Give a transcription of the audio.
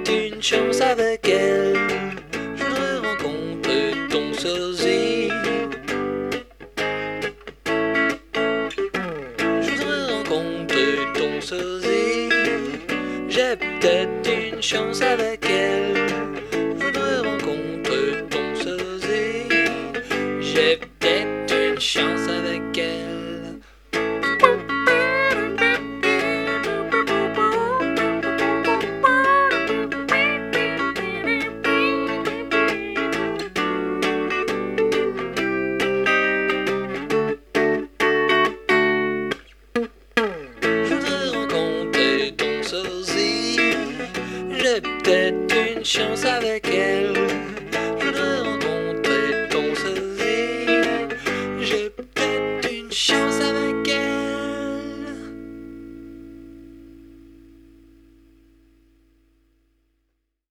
une chance avec elle. Je voudrais rencontrer ton sosie. Je voudrais rencontrer ton sosie. J'ai peut-être une chance avec elle. Je voudrais rencontrer ton sosie. J'ai peut-être une chance avec elle. J'ai peut-être une chance avec elle.